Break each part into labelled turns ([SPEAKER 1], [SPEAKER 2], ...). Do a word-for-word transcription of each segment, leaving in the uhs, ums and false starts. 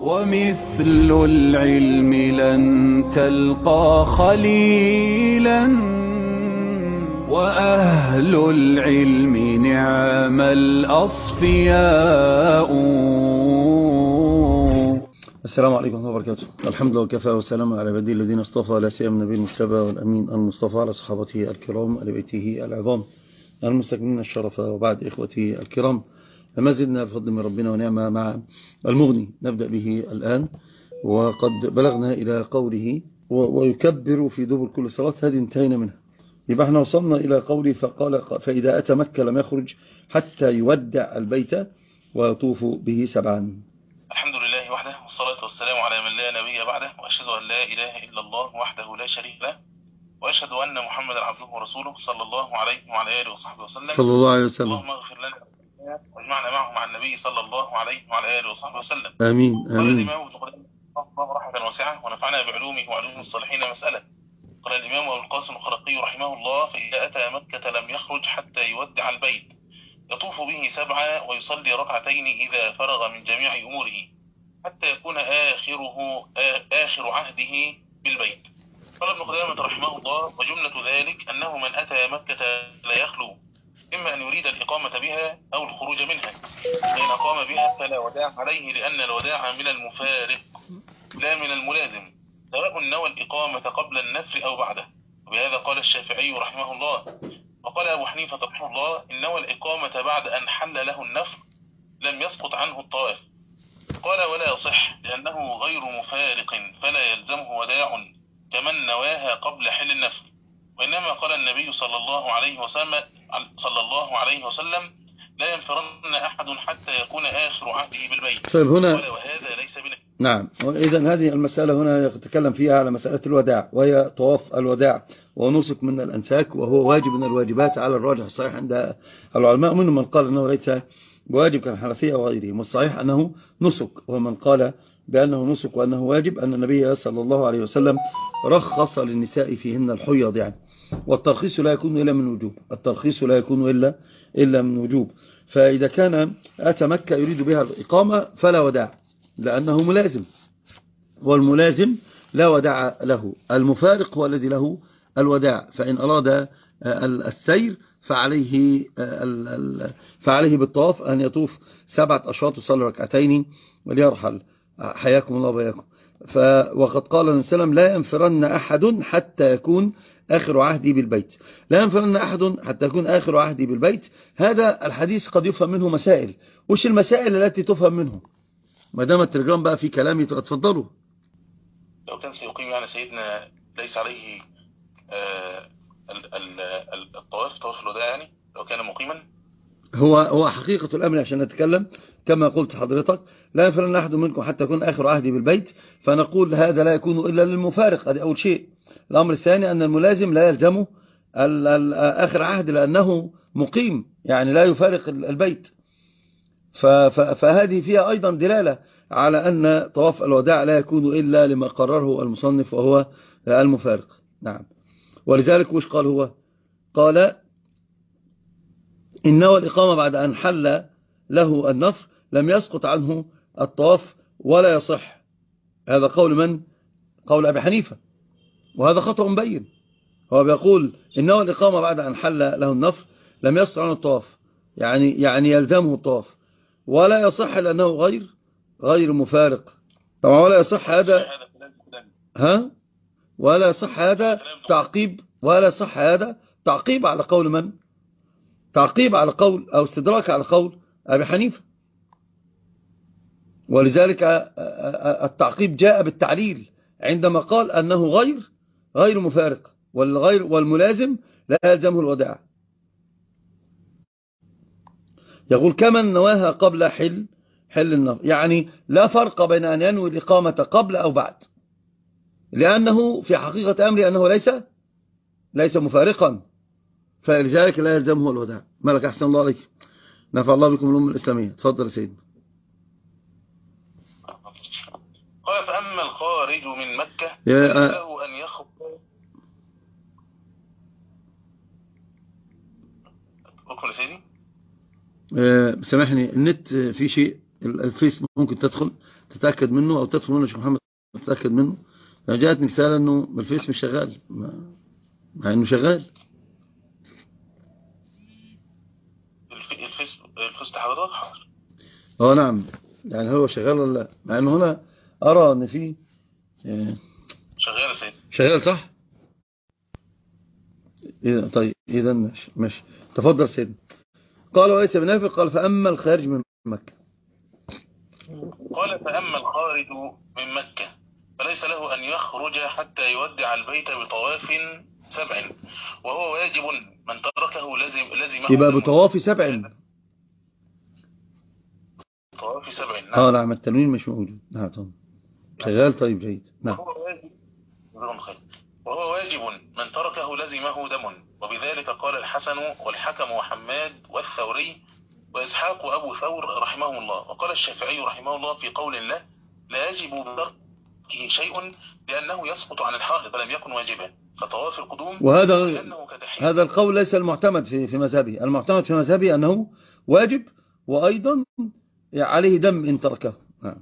[SPEAKER 1] ومثل العلم لن تلقى خليلا وأهل العلم نعم الأصفياء.
[SPEAKER 2] السلام عليكم ورحمة الله وبركاته. الحمد لله وكفى وسلام على عباده الذين اصطفى، لا سيما النبي المجتبى والأمين المصطفى على صحابته الكرام آل بيته العظام المستكملين الشرف. وبعد إخوتي الكرام، ما زلنا بفضل من ربنا ونعمة مع المغني، نبدأ به الآن. وقد بلغنا إلى قوله ويكبر في دبر كل صلاة، هذه انتهينا منها. يبقى احنا وصلنا إلى قوله فقال فإذا أتى مكة لم يخرج حتى يودع البيت ويطوف به سبعا.
[SPEAKER 3] الحمد لله وحده، والصلاة والسلام على من لا نبي بعده، وأشهد أن لا إله إلا الله وحده لا شريك له، وأشهد أن محمدا عبده ورسوله صلى الله عليه وعلى آله وصحبه وسلم.
[SPEAKER 2] صلى الله عليه وسلم.
[SPEAKER 3] اللهم اغفر لنا واجمعنا معه مع النبي صلى الله عليه وعلى آله وصحبه وسلم.
[SPEAKER 2] آمين
[SPEAKER 3] قال
[SPEAKER 2] آمين.
[SPEAKER 3] الإمام ابن قدامة الله رحمة واسعة ونفعنا بعلومه وعلوم الصالحين مسألة. قال الإمام أبو القاسم الخرقي رحمه الله: فإذا أتى مكة لم يخرج حتى يودع البيت، يطوف به سبعا ويصلي ركعتين إذا فرغ من جميع أموره، حتى يكون آخره آخر عهده بالبيت. قال ابن قدامة رحمه الله: وجملة ذلك أنه من أتى مكة لا يخلو، إما أن يريد الإقامة بها أو الخروج منها، فإن أقام بها فلا وداع عليه، لأن الوداع من المفارق لا من الملازم، سواء نوى الإقامة قبل النفر أو بعده. وبهذا قال الشافعي رحمه الله. وقال أبو حنيفة رحمه الله: إن نوى الإقامة بعد أن حل له النفر لم يسقط عنه الطواف. قال: ولا يصح، لأنه غير مفارق فلا يلزمه وداع كمن نواها قبل حل النفر. وإنما قال النبي صلى الله عليه وسلم صلى الله عليه وسلم: لا ينفرن أحد حتى يكون آخر عهده بالبيت.
[SPEAKER 2] طيب هنا
[SPEAKER 3] وهذا ليس بنا.
[SPEAKER 2] نعم، إذن هذه المسألة هنا يتكلم فيها على مسألة الوداع، وهي طواف الوداع ونسك من الأنساك، وهو واجب من الواجبات على الراجح الصحيح عند العلماء، منهم من قال أنه ليس واجب كالحنفية وغيرهم، والصحيح أنه نسك. ومن قال بأنه نسك وأنه واجب أن النبي صلى الله عليه وسلم رخص للنساء فيهن الحيض يعني، والترخيص لا يكون إلا من وجوب، الترخيص لا يكون إلا إلا من وجوب. فإذا كان أتى مكة يريد بها الإقامة فلا وداع، لأنه ملازم، والملازم لا وداع له. المفارق هو الذي له الوداع، فإن أراد السير فعليه فعليه بالطواف أن يطوف سبعة أشواط ويصلي ركعتين وليرحل. حياكم الله وبياكم. وقد قال النبي صلى الله عليه وسلم: لا ينفرن أحد حتى يكون آخر عهدي بالبيت. لا ينفرن أحد حتى يكون آخر عهدي بالبيت. هذا الحديث قد يفهم منه مسائل. وش المسائل التي تفهم منه؟ ما دام التليجرام بقى في كلامي اتفضلوا.
[SPEAKER 3] لو كان سيقيم يعني سيدنا ليس عليه آه الطواف طواف الوداع، يعني لو كان مقيما،
[SPEAKER 2] هو هو حقيقة الأمر عشان نتكلم كما قلت حضرتك: لا ينفرن أحد منكم حتى يكون آخر عهدي بالبيت. فنقول هذا لا يكون إلا للمفارق، هذا أول شيء. الأمر الثاني أن الملازم لا يلزمه آخر عهد لأنه مقيم، يعني لا يفارق البيت. فهذه فيها أيضا دلالة على أن طواف الوداع لا يكون إلا لما قرره المصنف وهو المفارق. نعم. ولذلك وش قال هو؟ قال: إن نوى الإقامة بعد أن حل له النفر لم يسقط عنه الطواف ولا يصح. هذا قول من؟ قول أبي حنيفة، وهذا خطأ مبين. هو بيقول إن نوى الإقامة بعد أن حل له النفر لم يسقط عنه الطواف، يعني يعني يلزمه الطواف، ولا يصح لأنه غير غير مفارق. طبعا ولا يصح هذا ها ولا يصح هذا تعقيب ولا يصح هذا تعقيب على قول من؟ تعقيب على قول أو استدراك على قول أبي حنيفة. ولذلك التعقيب جاء بالتعليل عندما قال أنه غير غير مفارق، والغير والملازم لا يلزمه الوداع. يقول: كمن نواها قبل حل حل النفر، يعني لا فرق بين أن ينوي الإقامة قبل أو بعد، لأنه في حقيقة أمره أنه ليس ليس مفارقا، فلذلك لا يلزمه الوداع. مالك أحسن الله عليك، نفع الله بكم الأمة الإسلامية. تفضل يا سيدنا.
[SPEAKER 3] قال: فأما الخارج من مكة فله أن يخرج ركن سيدي.
[SPEAKER 2] أه سامحني، النت في شيء، الفيس ممكن تدخل تتأكد منه، أو تدخل منه شيخ محمد تتأكد منه. يعني جاءتني رسالة أنه الفيس مش شغال، مع أنه شغال.
[SPEAKER 3] الفيس الفيس حضرتك حاضر.
[SPEAKER 2] اه نعم، يعني هو شغال ولا لا؟ مع أنه هنا أرى أن فيه
[SPEAKER 3] شغال يا سيدي.
[SPEAKER 2] شغال صح؟ إذا طيب إذا مش, مش تفضل سيدنا. قال وليس بنافق. قال فأما الخارج من مكة.
[SPEAKER 3] قال فأما الخارج من مكة فليس له أن يخرج حتى يودع البيت بطواف سبع، وهو واجب من تركه لزم لزمه.
[SPEAKER 2] يبقى بطواف سبع.
[SPEAKER 3] طواف سبع نعم.
[SPEAKER 2] اه نعم، التنوين مش موجود. نعم طبعا شغال. طيب جيد. نعم.
[SPEAKER 3] وهو واجب وهو واجب من تركه لزمه دم، وبذلك قال الحسن والحكم وحماد والثوري وإسحاق وأبو ثور رحمه الله. وقال الشافعي رحمه الله في قول الله لا يجب بتركه شيء لأنه يسقط عن الحائض لم يكن واجبا، فطواف القدوم.
[SPEAKER 2] وهذا هذا القول ليس المعتمد في في مذهبي. المعتمد في مذهبي أنه واجب، وأيضا عليه دم إن تركه. نعم.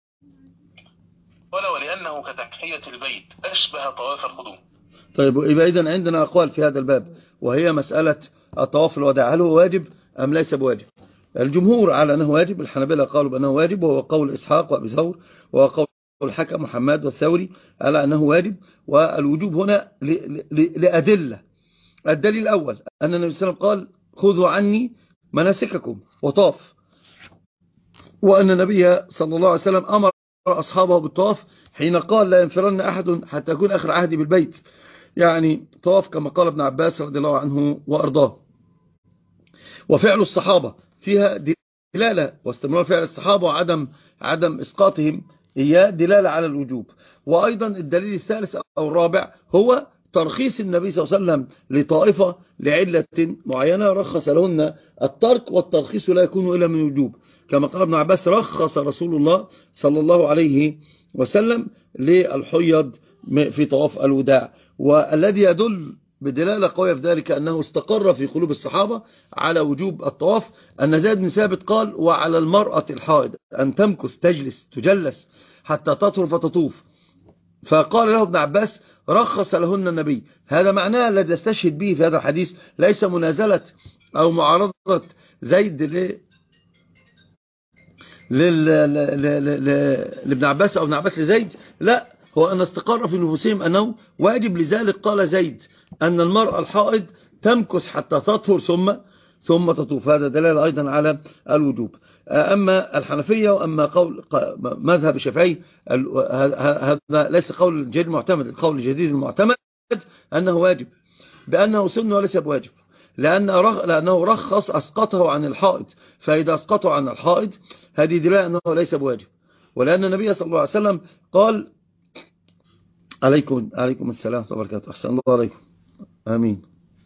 [SPEAKER 3] قال ولأنه كتحية البيت أشبه طواف القدوم.
[SPEAKER 2] طيب يبقى إذن عندنا أقوال في هذا الباب، وهي مسألة الطواف الوداع، هل هو واجب أم ليس بواجب؟ الجمهور على أنه واجب. الحنابلة قالوا بأنه واجب، وهو قول إسحاق وأبي ثور، وهو قول الحكم محمد والثوري على أنه واجب. والوجوب هنا لأدلة. الدليل الأول أن النبي صلى الله عليه وسلم قال خذوا عني مناسككم وطاف، وأن النبي صلى الله عليه وسلم أمر أصحابه بالطواف حين قال لا ينفرن أحد حتى يكون آخر عهدي بالبيت، يعني طواف كما قال ابن عباس رضي الله عنه وأرضاه. وفعل الصحابة فيها دلالة، واستمرار فعل الصحابة وعدم عدم إسقاطهم إياه دلالة على الوجوب. وأيضا الدليل الثالث أو الرابع هو ترخيص النبي صلى الله عليه وسلم لطائفة لعلة معينة رخص لهن الترك، والترخيص لا يكون إلا من وجوب، كما قال ابن عباس رخص رسول الله صلى الله عليه وسلم للحيض في طواف الوداع. والذي يدل بدلالة قوية في ذلك أنه استقر في قلوب الصحابة على وجوب الطواف أن زيد بن ثابت قال وعلى المرأة الحائض أن تمكث تجلس تجلس حتى تطهر فتطوف، فقال له ابن عباس رخص لهن النبي. هذا معناه الذي يستشهد به في هذا الحديث ليس منازلة أو معارضة زيد ل لابن عباس أو ابن عباس لزيد، لا، هو أن استقر في نفوسهم أنه واجب. لذلك قال زيد أن المرأة الحائض تمكث حتى تطهر ثم ثم تطوف. هذا دلالة أيضا على الوجوب. أما الحنفية وأما قول مذهب الشافعي هذا ليس قول الجديد المعتمد. القول الجديد المعتمد أنه واجب بأنه سنة وليس بواجب، لأن لأنه رخص أسقطه عن الحائض، فإذا أسقطه عن الحائض هذه دلالة أنه ليس بواجب. ولأن النبي صلى الله عليه وسلم قال عليكم عليكم السلام وبركاته. أحسن الله عليكم. آمين.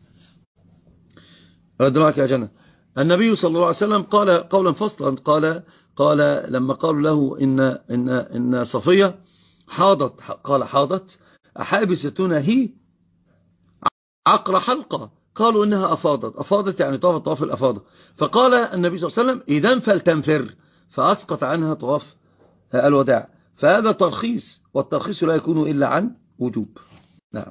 [SPEAKER 2] رد معك يا جنة. النبي صلى الله عليه وسلم قال قولا فصلا، قال قال لما قالوا له إن إن إن صفية حاضت، قال حاضت أحابستنا هي عقر حلقة، قالوا إنها أفاضت. أفاضت يعني طواف طواف الأفاضة. فقال النبي صلى الله عليه وسلم إذن فلتنفر، فأسقط عنها طواف الوداع. فهذا ترخيص، والترخيص لا يكون إلا عن وجوب. نعم.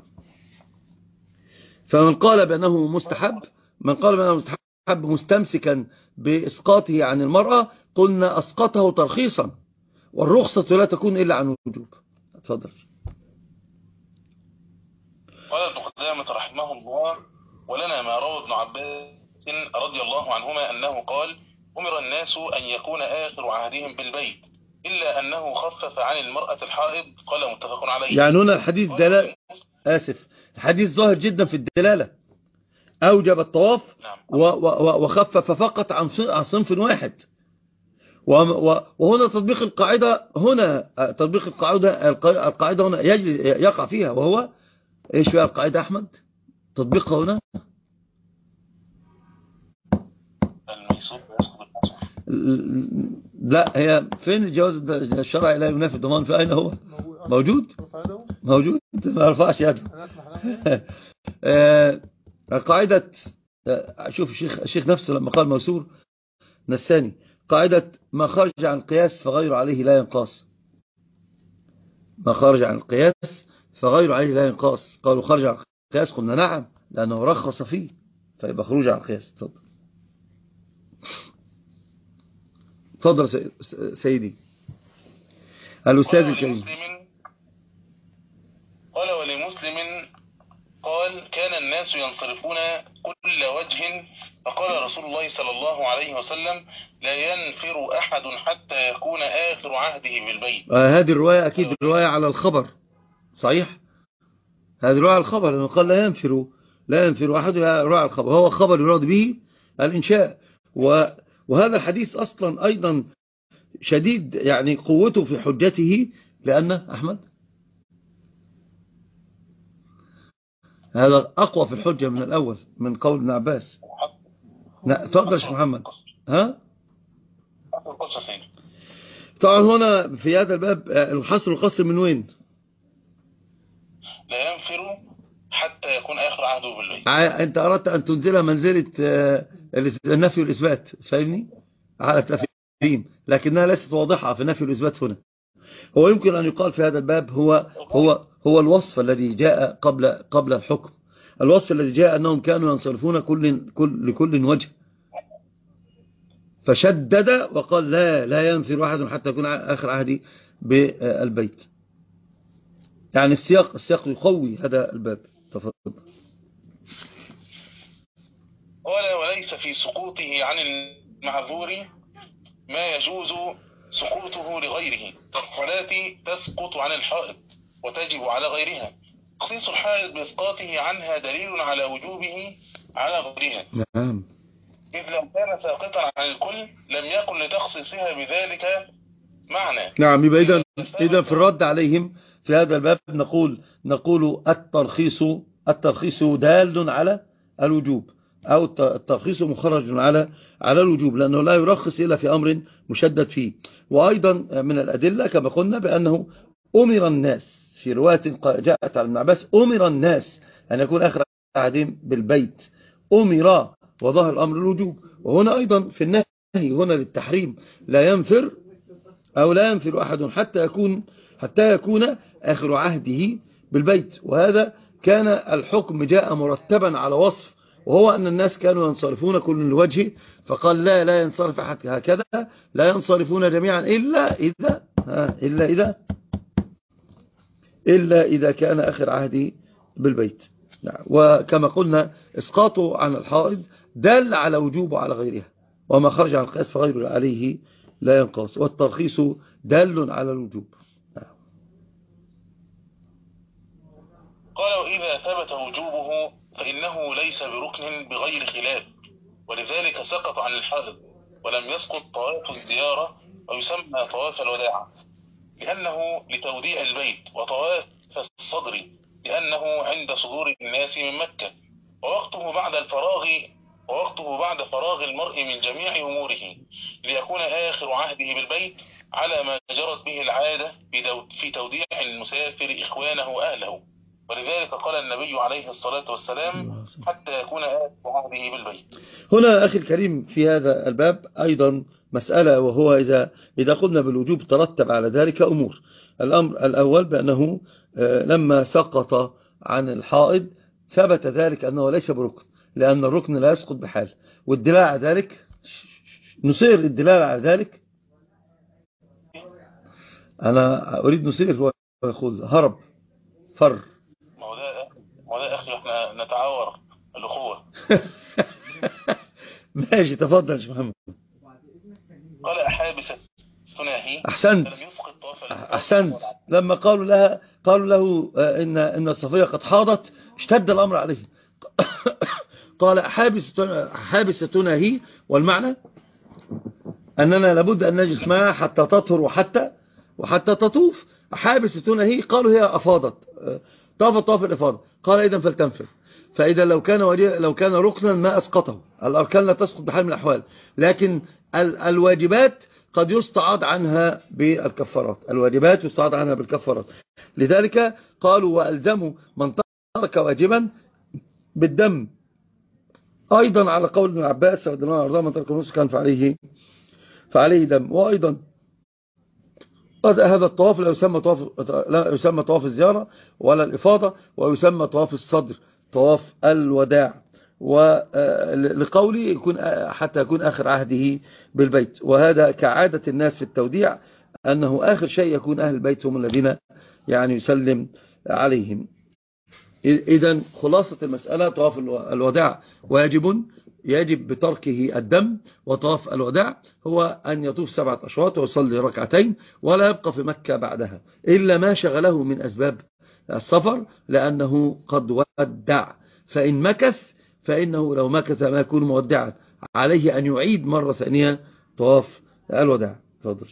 [SPEAKER 2] فمن قال بأنه مستحب من قال بأنه مستحب مستمسكا بإسقاطه عن المرأة قلنا أسقطه ترخيصا، والرخصة لا تكون إلا عن وجوب. اتفضل.
[SPEAKER 3] قال ابن قدامة رحمه الله ولنا ما روى ابن عباس رضي الله عنهما أنه قال أمر الناس أن يكون آخر عهدهم بالبيت إلا أنه خفف عن المرأة الحائض. قال متفق عليه.
[SPEAKER 2] يعني هنا الحديث دلالة آسف الحديث ظاهر جدا في الدلالة، أوجب الطواف وخفف فقط عن صنف واحد. وهنا تطبيق القاعدة هنا تطبيق القاعدة القاعدة هنا يقع فيها، وهو إيش فيها القاعدة أحمد تطبيقها هنا؟
[SPEAKER 3] الميسور يسقط المعصوم.
[SPEAKER 2] لا، هي فين الجواز الشرعي لا ينافي الضمان؟ في أين هو؟ موجود موجود ما رفعش يده. قاعدة شوف الشيخ الشيخ نفسه لما قال موسور نساني قاعدة ما خرج عن القياس فغير عليه لا ينقاس. ما خرج عن القياس فغير عليه لا ينقاس. قالوا خرج عن القياس، قلنا نعم لأنه رخص فيه، فيبقى خروج عن القياس. تفضل تفضل سيدي الأستاذ الكريم.
[SPEAKER 3] قال ولمسلم قال كان الناس ينصرفون كل وجه، فقال رسول الله صلى الله عليه وسلم لا ينفر أحد حتى يكون آخر عهده بالبيت.
[SPEAKER 2] آه هذه الرواية أكيد الرواية على الخبر، صحيح؟ هذه الرواية على الخبر، لأنه قال لا ينفر لا ينفر أحد، رواية على الخبر، هو خبر يراد به الإنشاء. وهذا الحديث أصلا أيضا شديد يعني قوته في حجته، لأن أحمد هذا أقوى في الحجة من الأول، من قول ابن عباس. تفضل يا محمد. ها طبعا هنا في هذا الباب الحصر والقصر من وين؟
[SPEAKER 3] لا ينفر حتى يكون آخر عهده بالبيت.
[SPEAKER 2] أنت أردت أن تنزلها منزلة النفي والإثبات، فاهمني؟ على التفهيم، لكنها ليست واضحة في النفي والإثبات هنا. هو يمكن أن يقال في هذا الباب هو هو هو الوصف الذي جاء قبل قبل الحكم. الوصف الذي جاء أنهم كانوا ينصرفون كل كل لكل وجه، فشدد وقال لا لا ينفر واحد حتى يكون آخر عهدي بالبيت. يعني السياق السياق يقوي هذا الباب. تفضل.
[SPEAKER 3] قال وليس في سقوطه عن المعذور ما يجوز سقوطه لغيره، كالصلاة تسقط عن الحائط وتجب على غيرها. تخصيص الحائط بإسقاطه عنها دليل على وجوبه على غيرها.
[SPEAKER 2] نعم.
[SPEAKER 3] إذ لو كان ساقطا عن الكل لم يكن لتخصيصها بذلك معنى.
[SPEAKER 2] نعم. يبقى إذا إذا في الرد عليهم في هذا الباب نقول نقول الترخيص الترخيص دال على الوجوب، أو الترخيص مخرج على على الوجوب، لأنه لا يرخص إلا في أمر مشدد فيه. وأيضا من الأدلة كما قلنا بأنه أمر الناس في رواية جاءت عن ابن عباس أمر الناس أن يكون آخر عهدهم بالبيت، أمر، وظهر الأمر الوجوب. وهنا أيضا في النهي هنا للتحريم، لا ينفر أو لا ينفر أحد حتى يكون حتى يكون آخر عهده بالبيت. وهذا كان الحكم جاء مرتبا على وصف، وهو أن الناس كانوا ينصرفون كل الوجه، فقال لا لا ينصرف أحد هكذا، لا ينصرفون جميعا إلا إذا إلا إذا إلا إذا كان آخر عهده بالبيت. وكما قلنا إسقاطه عن الحائض دل على وجوبه على غيرها، وما خرج عن القياس فغير عليه لا ينقص، والترخيص دال على الوجوب.
[SPEAKER 3] قال وإذا ثبت وجوبه فإنه ليس بركن بغير خلاف، ولذلك سقط عن الحائض ولم يسقط طواف الزيارة ويسمى طواف الوداع لأنه لتوديع البيت، وطواف الصدر لأنه عند صدور الناس من مكة، ووقته بعد الفراغ ووقته بعد فراغ المرء من جميع أموره ليكون آخر عهده بالبيت على ما جرت به العادة في توديع المسافر إخوانه أهله. ولذلك قال النبي عليه الصلاة والسلام حتى يكون آخر عهده بالبيت.
[SPEAKER 2] هنا أخي الكريم في هذا الباب أيضا مسألة، وهو إذا إذا قلنا بالوجوب ترتب على ذلك أمور. الأمر الأول بأنه لما سقط عن الحائض ثبت ذلك أنه ليس بركن، لأن الركن لا يسقط بحال. والدلالة على ذلك نصير الدلالة على ذلك أنا أريد نصير هو يقول هرب فر.
[SPEAKER 3] ما ده أخي احنا نتعاور الأخوة.
[SPEAKER 2] ماشي تفضل يا محمد.
[SPEAKER 3] قال أحابس تناهي.
[SPEAKER 2] أحسنت أحسنت. لما قالوا لها قالوا له إن إن الصفية قد حاضت اشتد الأمر عليه. قال أحابس أحابس تناهي، والمعنى أننا لابد أن نجلس معها حتى تطهر وحتى وحتى تطوف. أحابس تناهي قالوا هي أفاضت طافت طاف الإفاضة. قال إذن فلتنفر. فإذا لو كان لو كان ركنا ما أسقطه. الأركان لا تسقط بحال من الأحوال، لكن الواجبات قد يستعاض عنها بالكفارات. الواجبات يستعاض عنها بالكفارات. لذلك قالوا وألزموا من ترك واجبا بالدم، أيضا على قول ابن عباس رضي الله عنه من ترك نسكا فعليه فعليه دم. وأيضا هذا الطواف لا يسمى طواف لا يسمى طواف الزيارة ولا الإفاضة، ويسمى طواف الصدر، طواف الوداع، ولقولي يكون حتى يكون آخر عهده بالبيت. وهذا كعادة الناس في التوديع أنه آخر شيء يكون أهل البيت هم الذين يعني يسلم عليهم. إذن خلاصة المسألة طواف الوداع واجب يجب بتركه الدم، وطواف الوداع هو أن يطوف سبعة أشواط ويصلي ركعتين ولا يبقى في مكة بعدها إلا ما شغله من أسباب السفر لأنه قد ودع. فإن مكث فإنه لو مكث ما يكون مودعا عليه أن يعيد مرة ثانية طواف الوداع. تفضل.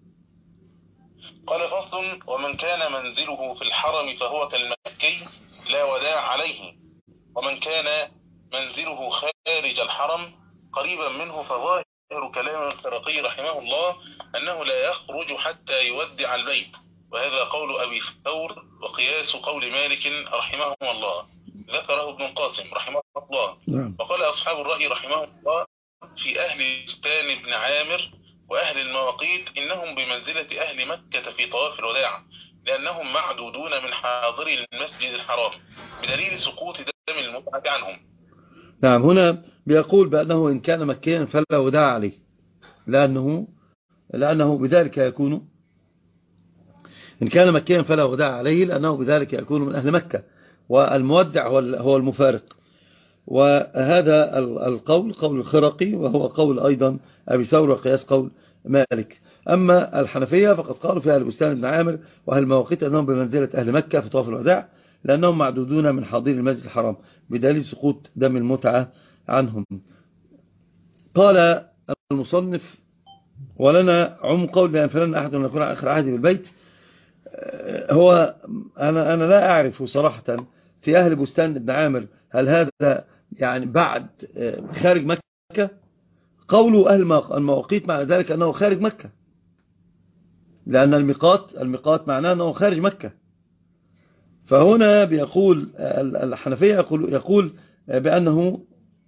[SPEAKER 3] قال فصل: ومن كان منزله في الحرم فهو كالمكي لا وداع عليه، ومن كان منزله خارج الحرم قريبا منه فظاهر كلام الخرقي رحمه الله أنه لا يخرج حتى يودع البيت، وهذا قول أبي ثور وقياس قول مالك رحمه الله، ذكره ابن القاسم رحمه الله. وقال أصحاب الرأي رحمه الله في أهل بستان بن عامر وأهل المواقيت إنهم بمنزلة أهل مكة في طواف الوداع، لأنهم معدودون من حاضر المسجد الحرام بدليل سقوط دم المتعة عنهم.
[SPEAKER 2] نعم، هنا بيقول بأنه إن كان مكيا فلا وداع عليه، لأنه لأنه بذلك يكون إن كان مكيا فلا وداع عليه لأنه بذلك يكون من أهل مكة، والمودع هو المفارق. وهذا القول قول الخرقي، وهو قول أيضا أبي ثور وقياس قول مالك. أما الحنفية فقد قالوا في أهل بستان بن عامر وأهل المواقيت أنهم بمنزلة أهل مكة في طواف الوداع، لأنهم معدودون من حاضر المسجد الحرام بدليل سقوط دم المتعة عنهم. قال المصنف: ولنا عم قول بأن فلان أحد أن يكون آخر عهد بالبيت. هو أنا أنا لا أعرف صراحة في أهل بستان بن عامر هل هذا يعني بعد خارج مكة. قولوا أهل المواقيت مع ذلك أنه خارج مكة، لأن الميقات الميقات معناه أنه خارج مكة. فهنا بيقول الحنفية يقول, يقول بأنه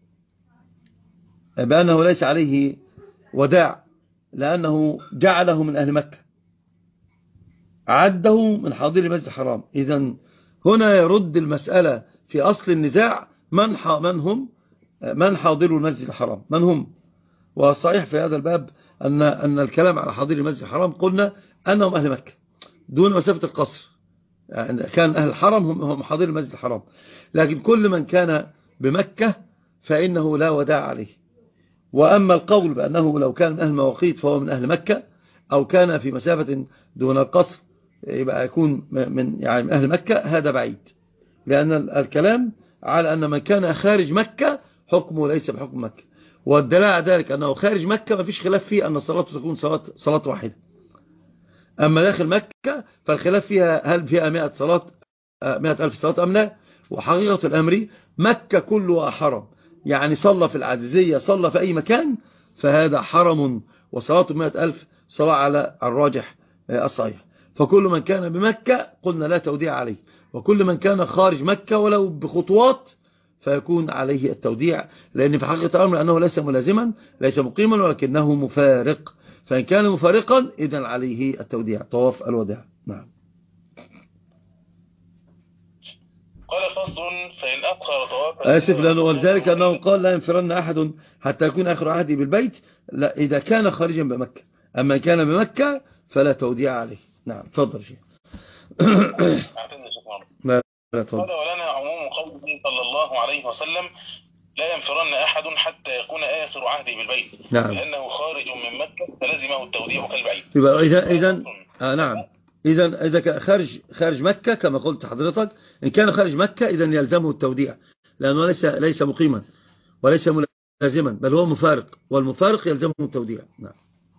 [SPEAKER 2] بأنه ليس عليه وداع، لأنه جعله من أهل مكة، عده من حاضر المسجد الحرام. إذن هنا يرد المسألة في أصل النزاع من من هم من حاضروا المسجد الحرام، من هم. والصحيح في هذا الباب أن أن الكلام على حاضر المسجد الحرام قلنا أنهم أهل مكة دون مسافة القصر، يعني كان أهل الحرم هم هم حاضر المسجد الحرام. لكن كل من كان بمكة فإنه لا وداع عليه. وأما القول بأنه لو كان من أهل المواقيت فهو من أهل مكة، أو كان في مسافة دون القصر يبقى يكون من يعني من أهل مكة، هذا بعيد، لأن الكلام على أن من كان خارج مكة حكمه ليس بحكم مكة. والدلالة على ذلك أنه خارج مكة ما فيش خلاف فيه أن صلاته تكون صلاة, صلاة واحدة. أما داخل مكة فالخلاف فيها هل فيها مئة صلاة مئة ألف صلاة أم لا. وحقيقة الأمر مكة كلها حرم، يعني صلى في العزيزية صلى في أي مكان فهذا حرم، وصلاته مئة ألف صلاة على الراجح الصحيح. فكل من كان بمكة قلنا لا توديع عليه، وكل من كان خارج مكة ولو بخطوات فيكون عليه التوديع، لأن في حقيقة الأمر أنه ليس ملازما ليس مقيما ولكنه مفارق، فإن كان مفارقا إذن عليه التوديع طواف الوداع. نعم.
[SPEAKER 3] قال فصل: فإن أقصر طواف
[SPEAKER 2] آسف لأنه ولذلك أنه قال لا ينفرن أحد حتى يكون آخر عهده بالبيت، لا إذا كان خارجا بمكة، أما كان بمكة فلا توديع عليه. نعم تفضل شيء. لا لا تفضل.
[SPEAKER 3] قال: ولنا عموم قوله صلى الله عليه وسلم: لا ينفرن أحد حتى يكون آخر عهده بالبيت.
[SPEAKER 2] نعم.
[SPEAKER 3] لأنه خارج من مكة فلزمه التوديع كالبعيد.
[SPEAKER 2] يبقى إذا إذا آه نعم إذا إذا خارج خارج مكة كما قلت حضرتك، إن كان خارج مكة إذا يلزمه التوديع، لأنه ليس ليس مقيما وليس ملازما بل هو مفارق، والمفارق يلزمه التوديع. نعم.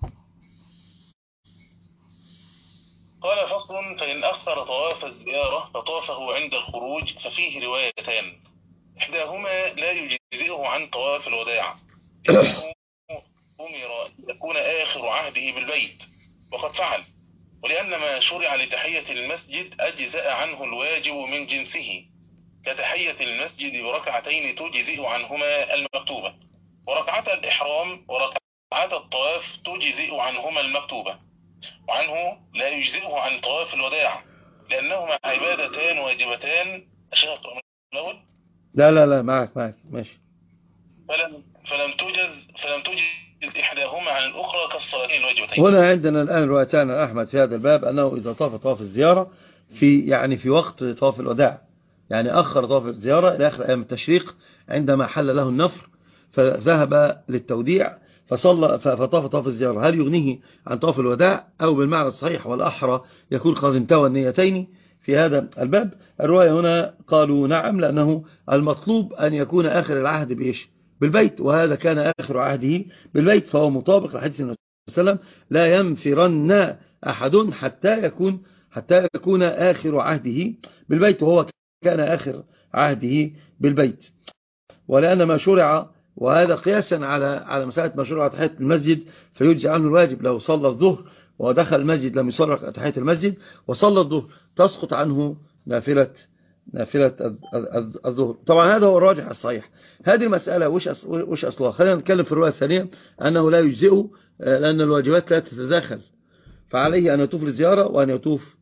[SPEAKER 3] قال فصل: فإن أخر طواف الزيارة فطافه عند الخروج ففيه روايتان، إحداهما لا يجزئه عن طواف الوداع لأنه أمر أن يكون آخر عهده بالبيت وقد فعل، ولأن ما شرع لتحية المسجد أجزأ عنه الواجب من جنسه، كتحية المسجد بركعتين تجزئ عنهما المكتوبة وركعة الإحرام وركعة عادة الطواف تجزئ عنهما المكتوبة، وعنه لا يجزئه عن طواف الوداع لأنهما عبادتان واجبتان. أشياء الأول
[SPEAKER 2] لا لا لا معك معك ماشي.
[SPEAKER 3] فلم فلم تجز فلم تجز إحداهما عن الأخرى كالصلاتين الواجبتين.
[SPEAKER 2] هنا عندنا الآن روايتان أحمد في هذا الباب أنه إذا طاف طواف الزيارة في يعني في وقت طواف الوداع، يعني أخر طواف الزيارة إلى آخر أيام التشريق عندما حل له النفر فذهب للتوديع فصلى فطاف طواف الزيارة، هل يغنيه عن طواف الوداع أو بالمعنى الصحيح والأحرى يكون قد انتوى النيتين في هذا الباب؟ الرواية هنا قالوا نعم، لأنه المطلوب أن يكون آخر العهد بإيش؟ بالبيت، وهذا كان آخر عهده بالبيت، فهو مطابق لحديث النبي صلى الله عليه وسلم لا ينفرن أحد حتى يكون حتى يكون آخر عهده بالبيت، وهو كان آخر عهده بالبيت. ولأن ما شرع، وهذا قياسا على على مسألة ما شرع تحية المسجد فيجزي عنه الواجب، لو صلى الظهر ودخل المسجد لم يصلي تحية المسجد وصلى الظهر تسقط عنه نافلة نافلة الظهر. طبعا هذا هو الراجح الصحيح. هذه المسألة وش وش أصلها؟ خلينا نتكلم في الرواية الثانية أنه لا يجزئه لأن الواجبات لا تتداخل، فعليه أن يطوف للزيارة وأن يطوف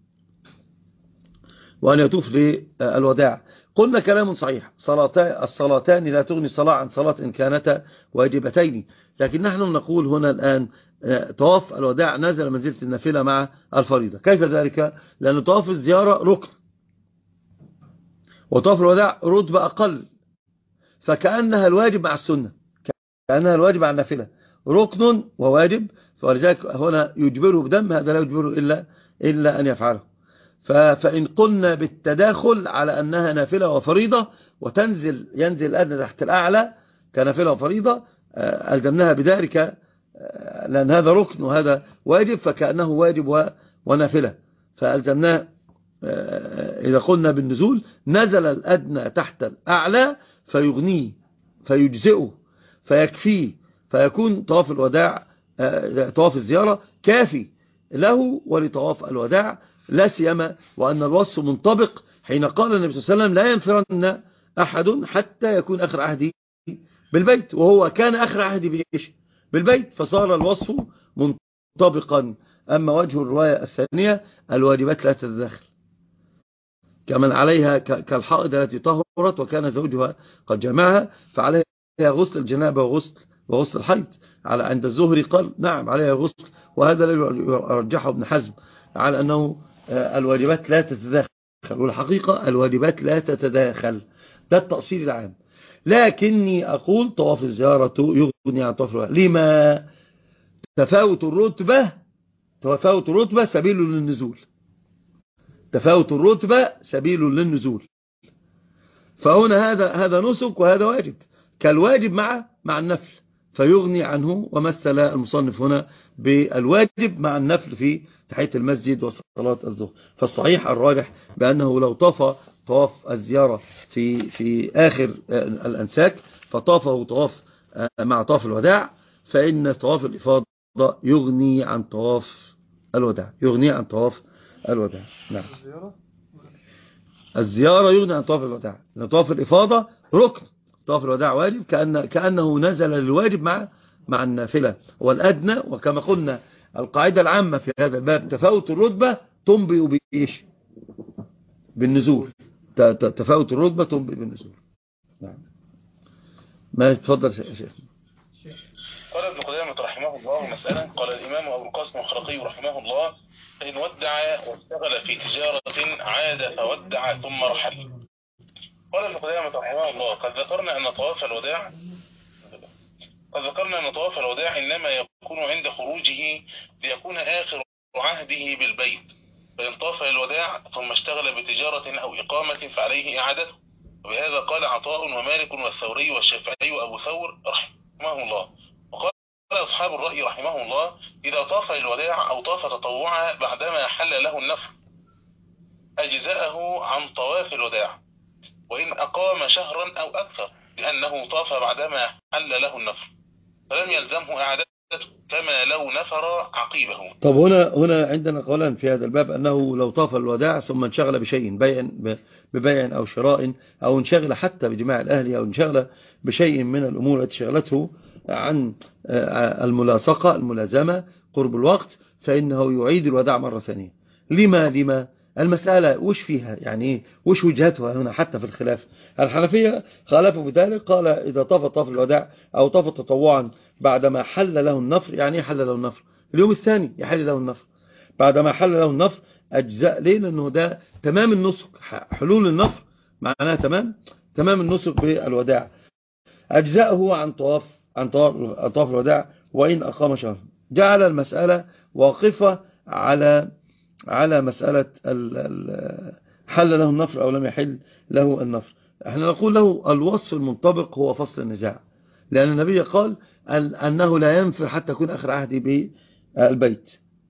[SPEAKER 2] وأن يطوف للوداع. قلنا كلام صحيح، الصلاتان لا تغني صلاة عن صلاة إن كانتا واجبتين، لكن نحن نقول هنا الآن طواف الوداع نزل منزلة النافلة مع الفريضة. كيف ذلك؟ لأن طواف الزيارة ركن وطواف الوداع رتبة أقل، فكأنها الواجب مع السنة، كأنها الواجب مع النافلة، ركن وواجب، فلذلك هنا يجبره بدم، هذا لا يجبره إلا, إلا أن يفعله. فإن قلنا بالتداخل على أنها نافلة وفريضة وتنزل ينزل الأدنى تحت الأعلى كنافلة وفريضة ألزمناها بذلك، لأن هذا ركن وهذا واجب، فكأنه واجب ونافلة، فألزمناه. إذا قلنا بالنزول نزل الأدنى تحت الأعلى فيغنيه فيجزئه فيكفيه، فيكون طواف الوداع طواف الزيارة كافي له ولطواف الوداع، لا سيما وأن الوصف منطبق حين قال النبي صلى الله عليه وسلم لا ينفرن أحد حتى يكون آخر عهده بالبيت، وهو كان آخر عهده بإيش؟ بالبيت، فصار الوصف منطبقا. أما وجه الرواية الثانية الواجبات لا تتداخل، كمن عليها كالحائض التي طهرت وكان زوجها قد جمعها فعليها غسل الجنابة وغسل وغسل الحيض. على عند الزهري قال نعم عليها غسل، وهذا يرجحه ابن حزم على أنه الواجبات لا تتداخل، والحقيقة الواجبات لا تتداخل، ده التأصيل العام. لكني أقول طواف الزيارة يغني عن طواف الوداع. لما تفاوت الرتبة تفاوت الرتبة سبيل للنزول، تفاوت الرتبة سبيل للنزول، فهنا هذا هذا نسك وهذا واجب، كالواجب مع مع النفل فيغني عنه، ومثل المصنف هنا بالواجب مع النفل في تحية المسجد وصلاة الظهر. فالصحيح الراجح بأنه لو طاف طواف الزيارة في في آخر الأنساك فطافه طواف مع طواف الوداع، فإن طواف الإفاضة يغني عن طواف الوداع، يغني عن طواف الوداع. نعم، الزيارة يغني عن طواف الوداع، لأن طواف الإفاضة ركن، طواف الوداع واجب، كأن كأنه نزل للواجب مع مع النافلة والأدنى. وكما قلنا القاعدة العامة في هذا الباب تفاوت الرتبة تنبئ بإيش؟ بالنزول، تفاوت الرتبة تنبئ بالنزول. نعم، ما تفضل يا شيخ.
[SPEAKER 3] قال ابن قدامة رحمه الله مسألة، قال الإمام أبو القاسم الخرقي رحمه الله فإن ودع واشتغل في تجارة عاد فودع ثم رحل. قال ابن قدامة رحمه الله قد ذكرنا أن طواف الوداع قد ذكرنا أن طواف الوداع إنما يكون عند خروجه ليكون آخر عهده بالبيت، فإن طاف الوداع ثم اشتغل بتجارة أو إقامة فعليه إعادته، وبهذا قال عطاء ومالك والثوري والشافعي وأبو ثور رحمه الله. وقال أصحاب الرأي رحمه الله إذا طاف الوداع أو طاف تطوعا بعدما حل له النفر أجزاءه عن طواف الوداع، وإن أقام شهرا أو أكثر لأنه طاف بعدما حل له النفر فلم يلزمه إعادته، كما لو نفر عقيبه.
[SPEAKER 2] طب هنا هنا عندنا قولان في هذا الباب، أنه لو طاف الوداع ثم انشغل بشيء بيع ببيع أو شراء، أو انشغل حتى بجماع الأهل، أو انشغل بشيء من الأمور التي شغلته عن الملاصقة الملازمة قرب الوقت، فإنه يعيد الوداع مرة ثانية. لما لما المسألة وش فيها يعني، وش وجهتها هنا حتى في الخلاف؟ الحنفية خالفوا بذلك، قال إذا طاف طاف الوداع أو طاف تطوعا بعدما حل له النفر. يعني حل له النفر اليوم الثاني يحل له النفر، بعدما حل له النفر أجزاء. ليه؟ لأنه ده تمام النسك، حلول النفر معناها تمام تمام النسك بالوداع. أجزاءه عن طواف عن طواف الوداع وإن أقام شهر. جعل المسألة واقفة على على مسألة حل له النفر أو لم يحل له النفر. احنا نقول له الوصف المنطبق هو فصل النزاع، لأن النبي قال أنه لا ينفر حتى يكون آخر عهدي بالبيت،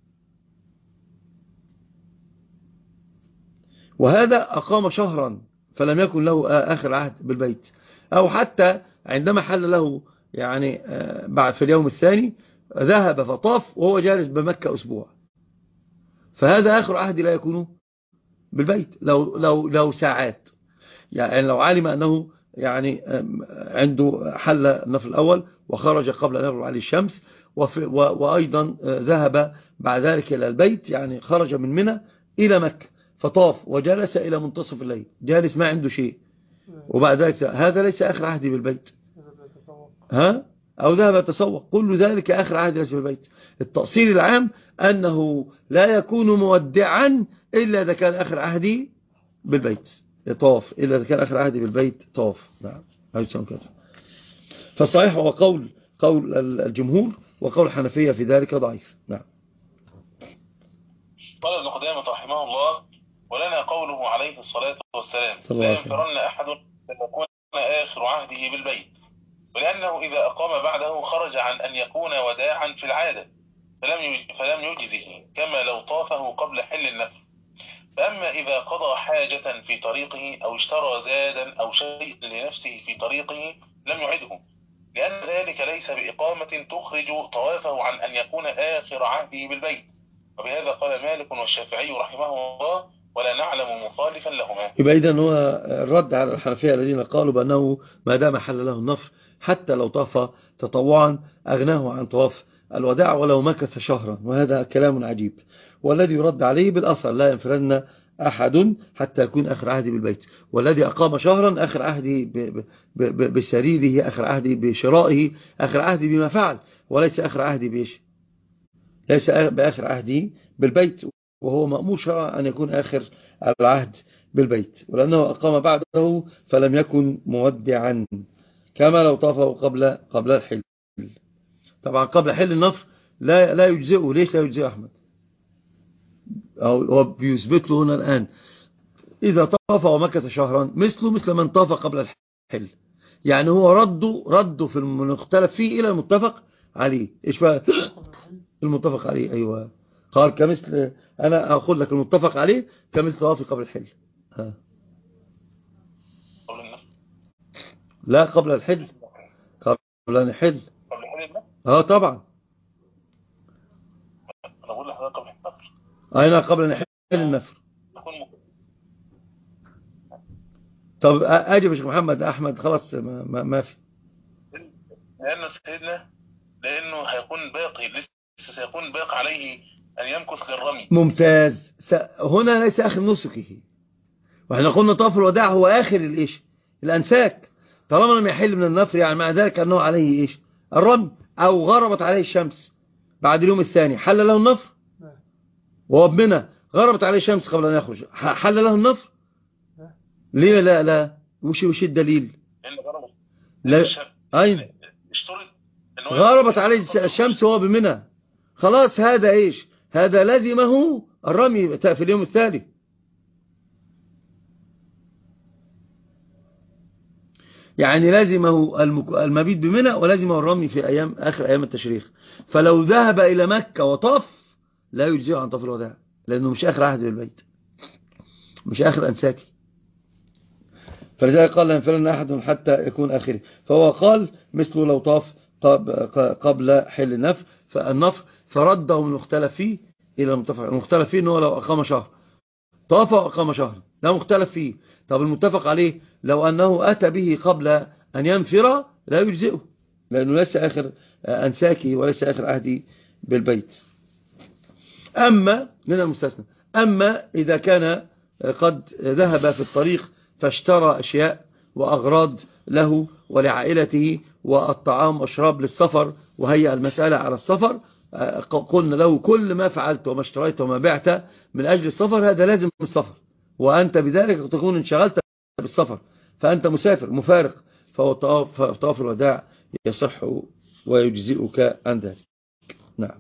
[SPEAKER 2] وهذا أقام شهرا فلم يكن له آخر عهد بالبيت، أو حتى عندما حل له يعني بعد في اليوم الثاني ذهب فطاف وهو جالس بمكة أسبوع، فهذا آخر عهد لا يكون بالبيت لو لو لو ساعات. يعني لو علم أنه يعني عنده حل النفل الأول وخرج قبل أن يغرب عليه الشمس، وأيضا ذهب بعد ذلك إلى البيت، يعني خرج من منى إلى مكة فطاف وجلس إلى منتصف الليل جالس ما عنده شيء، وبعد ذلك هذا ليس آخر عهدي بالبيت، ها أو ذهب يتسوق، كل ذلك آخر عهد ليس بالبيت. التأصيل العام أنه لا يكون مودعا إلا إذا كان آخر عهدي بالبيت طاف، إلا إذا كان آخر عهدي بالبيت طاف. نعم كده. فالصحيح هو قول قول الجمهور، وقول الحنفية في ذلك ضعيف. نعم.
[SPEAKER 3] قال ابن قدامة رحمه الله: ولنا قوله عليه الصلاة والسلام: لا ينفرن أحد فيكون آخر عهده بالبيت، ولأنه إذا أقام بعده خرج عن أن يكون وداعا في العادة فلم فلم يجزه كما لو طافه قبل حل النفل. فأما إذا قضى حاجة في طريقه أو اشترى زادا أو شيء لنفسه في طريقه لم يعده، لأن ذلك ليس بإقامة تخرج طوافه عن أن يكون آخر عهده بالبيت. وبهذا قال مالك والشافعي رحمه الله: ولا نعلم مخالفا لهما.
[SPEAKER 2] يبقى إذن هو الرد على الحنفية الذين قالوا بأنه ما دام حل له النفر حتى لو طاف تطوعا أغناه عن طواف الوداع ولو مكث شهرا، وهذا كلام عجيب. والذي يرد عليه بالأصل: لا ينفرن أحد حتى يكون آخر عهدي بالبيت، والذي أقام شهرا آخر عهدي بسريره، آخر عهدي بشرائه، آخر عهدي بما فعل، وليس آخر عهدي بإيش؟ ليس بآخر عهدي بالبيت، وهو مأمور شرعا أن يكون آخر العهد بالبيت، ولأنه أقام بعده فلم يكن مودعا كما لو طافه قبل قبل الحل. طبعا قبل حل النفر لا لا يجزئه. ليش لا يجزئه أحمد؟ هو بيثبت له هنا الآن إذا طاف ومكث شهرا مثله مثل من طاف قبل الحل، يعني هو رده رده في المختلف فيه إلى المتفق عليه. إيش بقى المتفق عليه؟ أيوة، قال كمثل، أنا أقول لك المتفق عليه كمثل طواف قبل الحل. ها. لا قبل الحل، قبل أن يحل.
[SPEAKER 3] قبل الحل
[SPEAKER 2] اه طبعا.
[SPEAKER 3] أنا بقول لحضرتك قبل النفر.
[SPEAKER 2] أين قبل أن يحل النفر؟ طب أجب يا شيخ محمد أحمد، خلاص ما, ما, ما في.
[SPEAKER 3] لأن سيدنا لأنه هيكون باقي، لسه سيكون باقي عليه أن يمكث للرمي.
[SPEAKER 2] ممتاز. هنا ليس آخر نسكه، وإحنا قلنا طواف الوداع هو آخر الإيش؟ الأنساك. طالما لم يحل من النفر يعني مع ذلك أنه عليه إيش؟ الرمي، أو غربت عليه الشمس بعد اليوم الثاني حل له النفر، وهو بمنى غربت عليه الشمس قبل أن يخرج حل له النفر. ليه لا لا وش وش الدليل؟ لا أين غربت عليه الشمس وهو بمنى، خلاص هذا إيش؟ هذا لازمه الرمي في اليوم الثاني. يعني لازمه المبيت بمنى ولازمه الرمي في أيام آخر أيام التشريق. فلو ذهب إلى مكة وطاف لا يجزئه عن طواف الوداع، لأنه مش آخر عهد بالبيت، مش آخر أنساكي. فلذلك قال لا ينفرن أحد حتى يكون آخره. فهو قال مثله لو طاف قبل حل النفل فالنفل فرده من المختلف فيه إلى المتفق. المختلف فيه أنه لو أقام شهر طاف وأقام شهر لا مختلف فيه. طب المتفق عليه لو أنه أتى به قبل أن ينفر لا يجزئه لأنه ليس آخر أنساكه وليس آخر عهدي بالبيت. أما من المستثنى أما إذا كان قد ذهب في الطريق فاشترى أشياء وأغراض له ولعائلته والطعام والشراب للسفر وهيأ المسألة على السفر، قلنا له كل ما فعلت وما اشتريت وما بعت من أجل السفر هذا لازم السفر، وأنت بذلك تكون انشغلت بالسفر فأنت مسافر مفارق، فهو طواف الوداع يصح ويجزئك عن ذلك. نعم.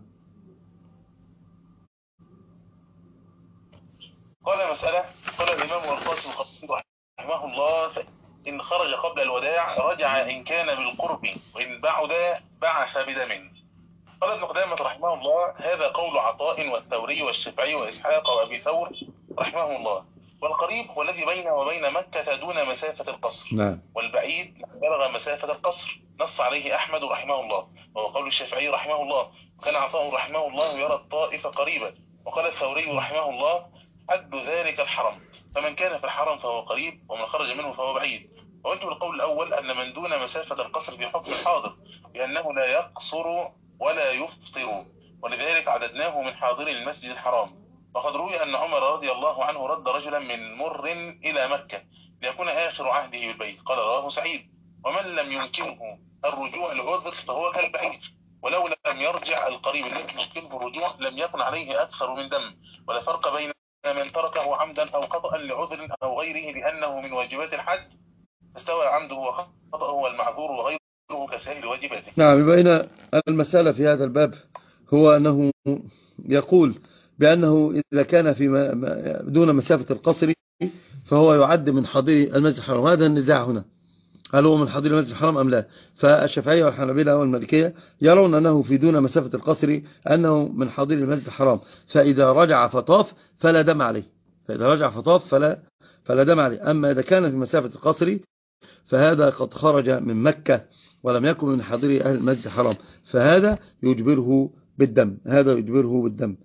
[SPEAKER 3] قال مسألة قال الإمام والقاسم رحمه الله إن خرج قبل الوداع رجع إن كان بالقرب وإن بعد بعث بدم. قال ابن قدامة رحمه الله هذا قول عطاء والثوري والشافعي وإسحاق وأبي ثور رحمه الله. والقريب هو الذي بين وبين مكة دون مسافة القصر.
[SPEAKER 2] نعم.
[SPEAKER 3] والبعيد بلغ مسافة القصر نص عليه أحمد رحمه الله وهو قول الشافعي رحمه الله. وكان عطاء رحمه الله يرى الطائف قريبا. وقال الثوري رحمه الله حد ذلك الحرم، فمن كان في الحرم فهو قريب ومن خرج منه فهو بعيد. ووجه القول الأول أن من دون مسافة القصر في حكم الحاضر لأنه لا يقصر ولا يفطر، ولذلك عددناه من حاضر المسجد الحرام. وقد روي أن عمر رضي الله عنه رد رجلا من مر إلى مكة ليكون آخر عهده بالبيت. قال رواه سعيد ومن لم يمكنه الرجوع لعذر فهو كالبعيد، ولو لم يرجع القريب الذي يمكنه الرجوع لم يكن عليه أكثر من دم. ولا فرق بين من تركه عمدا أو خطأ لعذر أو غيره لأنه من واجبات الحج استوى عمده وخطأه والمعذور وغيره كسائر واجباته.
[SPEAKER 2] نعم. بين المسألة في هذا الباب هو أنه يقول بأنه إذا كان في دون مسافة القصر فهو يعد من حاضري المسجد الحرام. هذا النزاع هنا هل هو من حاضري المسجد الحرام أم لا؟ فالشافعية والحنابلة والمالكية يرون أنه في دون مسافة القصر أنه من حاضري المسجد الحرام، فإذا رجع فطاف فلا دم عليه، فإذا رجع فطاف فلا فلا دم عليه. أما إذا كان في مسافة القصر فهذا قد خرج من مكة ولم يكن من حاضري أهل المسجد الحرام فهذا يجبره بالدم، هذا يجبره بالدم.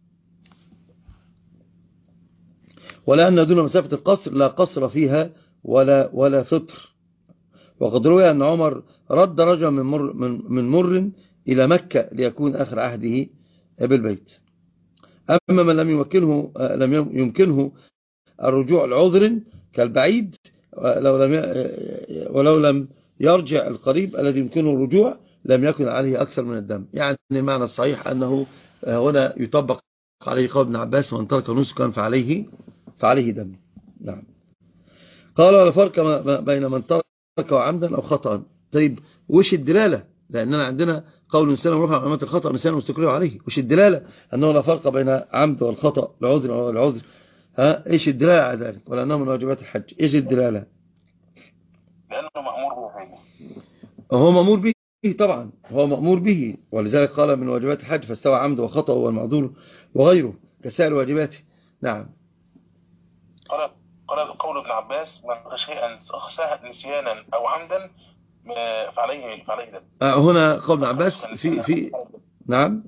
[SPEAKER 2] ولأن دون مسافة القصر لا قصر فيها ولا ولا فطر. وقد روي أن عمر رد رجلا من مر, من, من مر إلى مكة ليكون آخر عهده بالبيت. أما من لم يمكنه لم يمكنه الرجوع لعذر كالبعيد لو لم ولو لم يرجع القريب الذي يمكنه الرجوع لم يكن عليه أكثر من الدم. يعني المعنى الصحيح أنه هنا يطبق عليه قول ابن عباس من ترك نسكا فعليه فعليه دم. نعم. قال ولا فرق بين من تركه عمدا أو خطأ. طيب وش الدلالة؟ لأننا عندنا قول إنسان رفع عمامة الخطأ إنسان مستقر عليه. وش الدلالة أنه لا فرق بين عمد والخطأ العذر أو العذر؟ ها إيش الدلالة على ذلك؟ ولا أنه من واجبات الحج؟ إيش الدلالة؟
[SPEAKER 3] لأنه مأمور به.
[SPEAKER 2] هو مأمور به طبعا، هو مأمور به، ولذلك قال من واجبات الحج فاستوى عمد وخطأ والمعذور وغيره كسائر واجباته. نعم.
[SPEAKER 3] قال قال قول ابن عباس من شيئا نسيانا أو عمدا فعليه فعليه دم.
[SPEAKER 2] هنا قول ابن عباس في في نعم.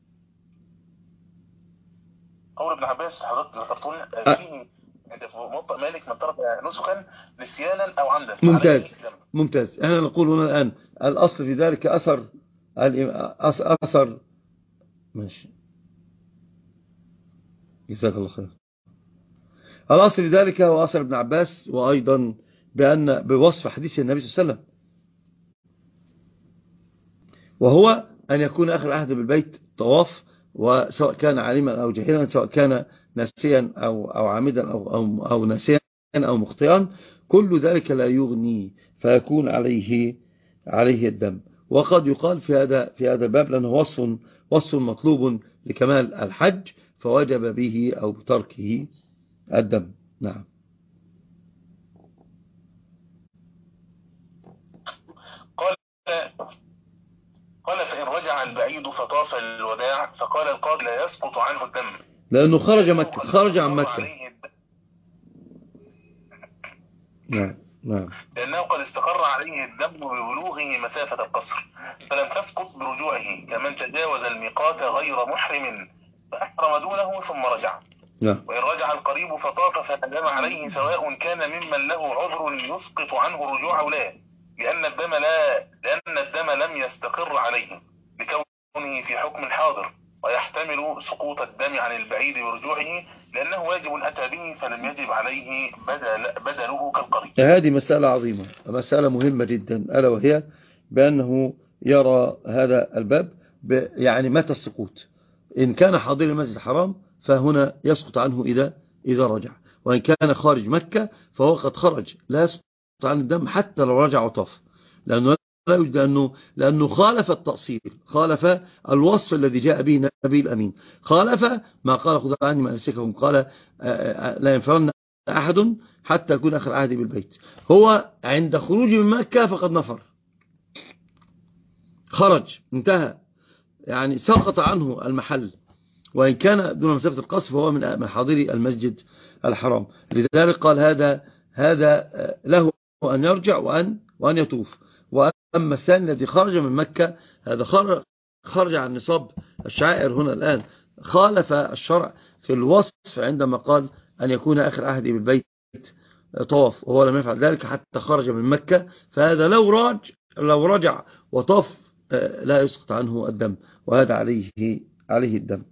[SPEAKER 3] قول ابن عباس حضرتك ذكرتون فيه في موطأ مالك من ترك نسكا نسيانا أو عمدا.
[SPEAKER 2] ممتاز ممتاز. احنا نقول هنا الآن الأصل في ذلك أثر أثر ماشي جزاك الله خير. الأصل في ذلك هو أثر ابن عباس، وأيضا بأن بوصف حديث النبي صلى الله عليه وسلم، وهو أن يكون آخر عهد بالبيت طواف، وسواء كان عالما أو جاهلا، سواء كان ناسيا أو أو عامدا أو أو أو ناسيا أو مخطئا، كل ذلك لا يغني فيكون عليه عليه الدم. وقد يقال في هذا في هذا الباب لأنه وصف وصف مطلوب لكمال الحج فوجب به أو بتركه الدم. نعم.
[SPEAKER 3] قال قال فإن رجع البعيد فطاف الوداع فقال القاضي لا يسقط عنه الدم
[SPEAKER 2] لأنه خرج مكة خرج عن مكة.
[SPEAKER 3] عليه الدم.
[SPEAKER 2] نعم. نعم.
[SPEAKER 3] لأنه قد استقر عليه الدم ببلوغه مسافة القصر فلم تسقط برجوعه كمن تجاوز الميقات غير محرم فأحرم دونه ثم رجع.
[SPEAKER 2] نعم.
[SPEAKER 3] وإن رجع القريب فطاف فالدم عليه سواء كان ممن له عذر يسقط عنه الرجوع أو لا، لأن الدم لا لأن الدم لم يستقر عليه لكونه في حكم الحاضر، ويحتمل سقوط الدم عن البعيد برجوعه لأنه واجب أتى به فلم يجب عليه بدل بدله كالقريب.
[SPEAKER 2] هذه مسألة عظيمة، مسألة مهمة جدا، ألا وهي بأنه يرى هذا الباب يعني متى السقوط. إن كان حاضر المسجد الحرام فهنا يسقط عنه إذا إذا رجع، وإن كان خارج مكة فهو قد خرج لا يسقط عن الدم حتى لو رجع وطاف، لأنه لا يوجد لأنه لأنه خالف التأصيل، خالف الوصف الذي جاء به النبي الأمين، خالف ما قال خذ عني مناسككم، قال لا ينفرن أحد حتى يكون آخر عهدي بالبيت. هو عند خروجه من مكة فقد نفر، خرج انتهى، يعني سقط عنه المحل، وإن كان دون مسافة القصر فهو من حاضري المسجد الحرام. لذلك قال هذا هذا له أن يرجع وأن وأن يطوف. وأما الثاني الذي خرج من مكة هذا خرج عن نصاب الشعائر، هنا الآن خالف الشرع في الوصف عندما قال أن يكون آخر عهدي بالبيت طواف، وهو لم يفعل ذلك حتى خرج من مكة، فهذا لو راج لو رجع وطاف لا يسقط عنه الدم، وهذا عليه عليه الدم.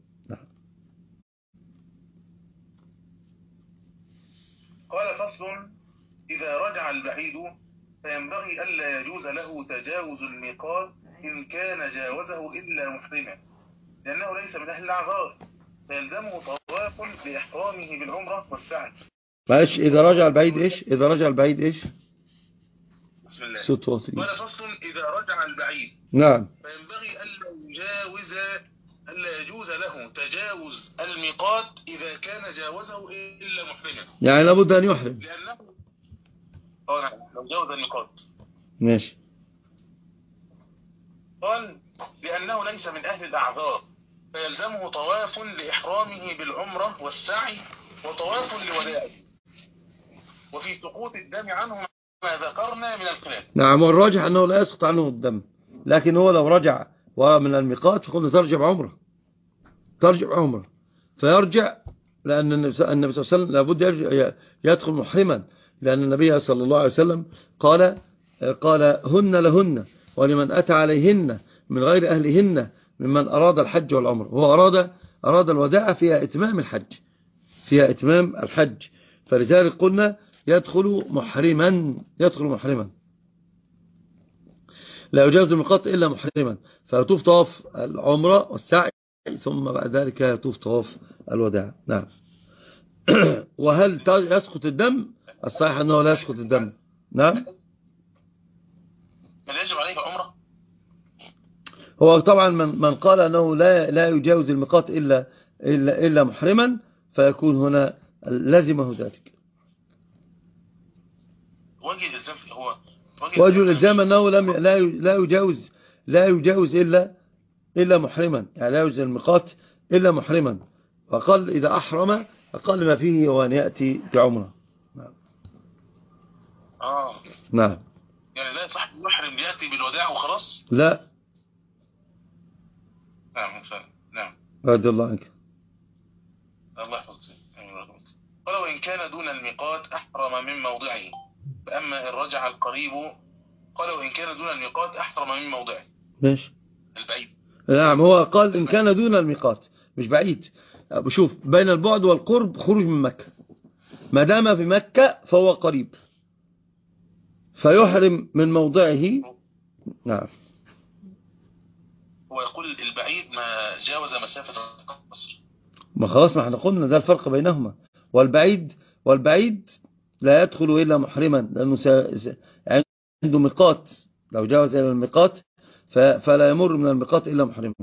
[SPEAKER 3] قال فصل: إذا رجع البعيد فينبغي ألا يجوز له تجاوز الميقات إن كان جاوزه إلا محرما، لأنه ليس من أهل الأعذار، فيلزمه طواف لإحرامه بالعمرة والسعي.
[SPEAKER 2] معلش، إذا رجع البعيد إيش؟ إذا رجع البعيد إيش؟
[SPEAKER 3] بسم الله.
[SPEAKER 2] صوت واطي.
[SPEAKER 3] قال فصل: إذا رجع البعيد
[SPEAKER 2] نعم
[SPEAKER 3] فينبغي ألا يجاوز ألا يجوز له تجاوز الميقات إذا كان جاوزه إلا محرما،
[SPEAKER 2] يعني لابد أن يحرم،
[SPEAKER 3] لأنه اه نعم لو جاوز الميقات.
[SPEAKER 2] ماشي.
[SPEAKER 3] قال: لأنه ليس من أهل الأعذار، فيلزمه طواف لإحرامه بالعمرة والسعي وطواف لوداعه، وفي سقوط الدم عنه ما ذكرنا من الخلاف.
[SPEAKER 2] نعم، والراجح أنه لا يسقط عنه الدم، لكن هو لو رجع من الميقات فقلنا ترجع بعمرة، ترجع بعمرة فيرجع، لأن النبي صلى الله عليه وسلم لابد يدخل محرما، لأن النبي صلى الله عليه وسلم قال قال هن لهن ولمن أتى عليهن من غير أهلهن ممن أراد الحج والعمر. هو أراد أراد الوداع فيها إتمام الحج، فيها إتمام الحج، فلذلك قلنا يدخل محرما، يدخل محرما لا يجاوز الميقات إلا محرما، فيطوف طواف العمرة والسعي ثم بعد ذلك يطوف طواف الوداع. نعم. وهل يسقط الدم؟ الصحيح أنه لا يسقط الدم. نعم.
[SPEAKER 3] هل يجب عليه عمرة؟
[SPEAKER 2] هو طبعا من من قال أنه لا لا يجاوز الميقات إلا إلا إلا محرما فيكون هنا لازمه ذلك.
[SPEAKER 3] وجه الإلزام هو
[SPEAKER 2] وجه الإلزام أنه لم لا لا يجاوز لا يجاوز إلا إلا محرما، يعني لا يجاوز الميقات إلا محرما، وقال إذا أحرم أقل ما فيه هو أن يأتي بعمرة. نعم.
[SPEAKER 3] آه
[SPEAKER 2] نعم.
[SPEAKER 3] يعني لا يصح المحرم يأتي بالوداع وخلاص؟
[SPEAKER 2] لا.
[SPEAKER 3] نعم نعم.
[SPEAKER 2] رضي الله عنك.
[SPEAKER 3] الله يحفظك. قال: وإن كان دون الميقات أحرم من موضعه، فأما إن رجع القريب قال: وإن كان دون الميقات أحرم من موضعه.
[SPEAKER 2] ماشي.
[SPEAKER 3] البعيد.
[SPEAKER 2] نعم، هو قال إن كان دون الميقات مش بعيد. بشوف بين البعد والقرب خروج من مكة، ما دام في مكة فهو قريب فيحرم من موضعه. نعم.
[SPEAKER 3] هو يقول البعيد ما جاوز مسافة القصر.
[SPEAKER 2] ما خلاص، ما احنا قلنا ده الفرق بينهما. والبعيد والبعيد لا يدخل إلا محرما، لأنه عنده ميقات، لو جاوز إلى الميقات فلا يمر من الميقات إلا محرما.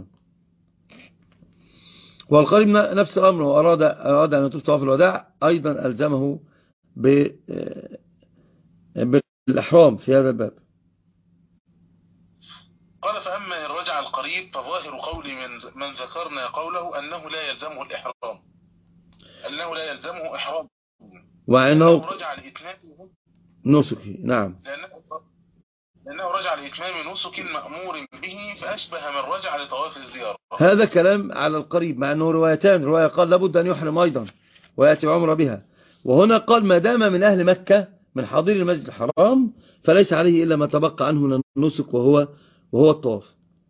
[SPEAKER 2] والقريب نفس الأمر، وأراد أراد أن يطوف طواف الوداع أيضا ألزمه بالإحرام في هذا الباب.
[SPEAKER 3] قال: فأما إن رجع القريب فظاهر قول من, من ذكرنا قوله أنه لا يلزمه الإحرام، أنه لا يلزمه إحرام،
[SPEAKER 2] وأنه
[SPEAKER 3] رجع الإتمام.
[SPEAKER 2] نسكي. نعم.
[SPEAKER 3] لأنه, لأنه رجع لإتمام نسك مأمور به فأشبه من رجع لطواف الزيارة.
[SPEAKER 2] هذا كلام على القريب، مع أنه روايتان، رواية قال لابد أن يحرم أيضا ويأتي بعمرة بها، وهنا قال ما دام من أهل مكة من حاضر المسجد الحرام فليس عليه إلا ما تبقى عنه من النسك وهو وهو الطواف.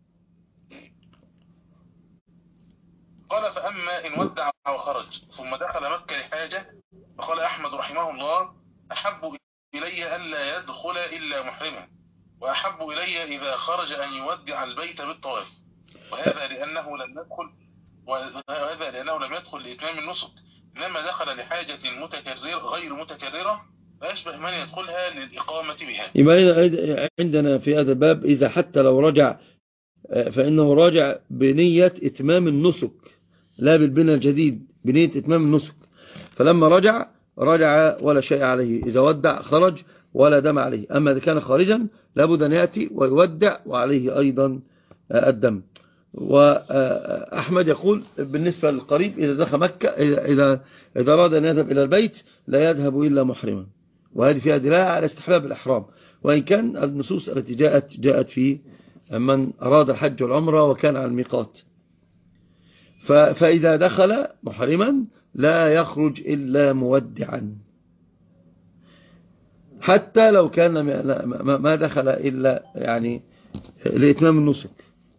[SPEAKER 3] قال فأما إن ودع وخرج ثم دخل مكة لحاجة فقال أحمد رحمه الله أحب إلي ألا يدخل إلا محرما، وأحب إلي إذا خرج أن يودع البيت بالطواف، وهذا لأنه لم يدخل وهذا لأنه لم يدخل لإتمام النسك، إنما دخل لحاجة متكررة غير متكررة فأشبه من يدخلها للإقامة بها.
[SPEAKER 2] يبقى عندنا في هذا الباب إذا حتى لو رجع فإنه راجع بنية إتمام النسك لا بالبناء الجديد، بنية إتمام النسك، فلما رجع رجع ولا شيء عليه، إذا ودع خرج ولا دم عليه. أما إذا كان خارجا لابد أن يأتي ويودع وعليه أيضا الدم. وأحمد يقول بالنسبة للقريب إذا دخل مكة إذا إذا أراد أن يذهب إلى البيت لا يذهب إلا محرما، وهذه فيها دلالة على استحباب الإحرام، وإن كان النصوص التي جاءت جاءت في من أراد الحج والعمرة وكان على الميقات. فإذا دخل محرما لا يخرج إلا مودعا، حتى لو كان ما دخل إلا يعني لإتمام النسك.